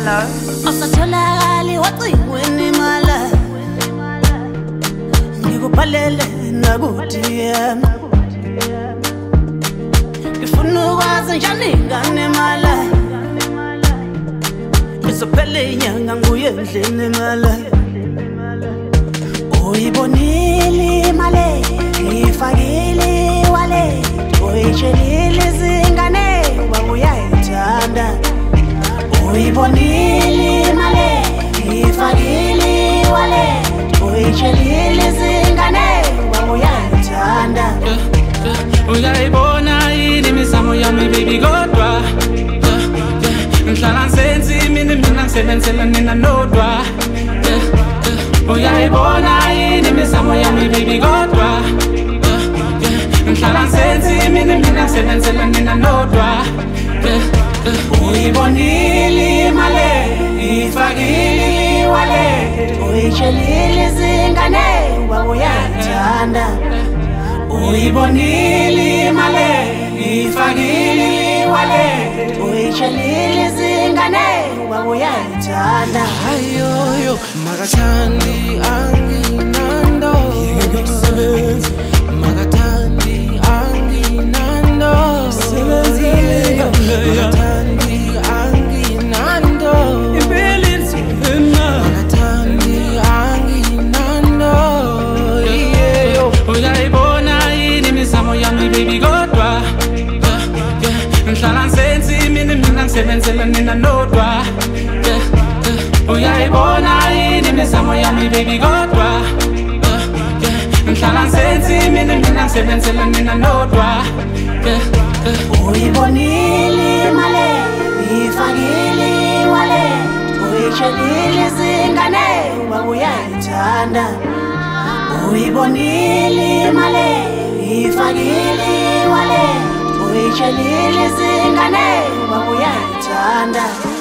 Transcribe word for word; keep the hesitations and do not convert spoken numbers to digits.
Hello. Asatholakali wacingweni mala ngikubhalele nakuthi yami ngifuna ukwazi njani ingane mala izophela inyanga nguye endlini mala uyibonile imali ngifakile wale uyitshelile izingane uba uyayithanda uyibonile imali ngifakile wale uyitshelile izingane uba uyayithanda uyayibona yini imizamo yami baby kodwa ngihlala ngisenzi mina mina ngisebenzela nina nodwa uyayibona yini imizamo yami baby kodwa ngihlala ngisenzi mina mina ngisebenzela nina nodwa uyibonile imali ngifakile wale uyitshelile izingane uba uyayithanda uyibonile imali ngifakile wale uyitshelile izingane uba uyayithanda ayoyo makathandi anginando makathandi anginando makathandi anginando makathandi anginando uyayibona yini imizamo yami baby kodwa ngihlala ngisenzi mina mina ngisebenzela nina nodwa uyayibona yini imizamo yami baby kodwa ngihlala ngisenzi mina mina ngisebenzela nina nodwa uyibonile imali ngifakile wale uyitshelile izingane uba uyayithanda uyibonile imali ngifakile wale uyitshelile izingane uba uyayithanda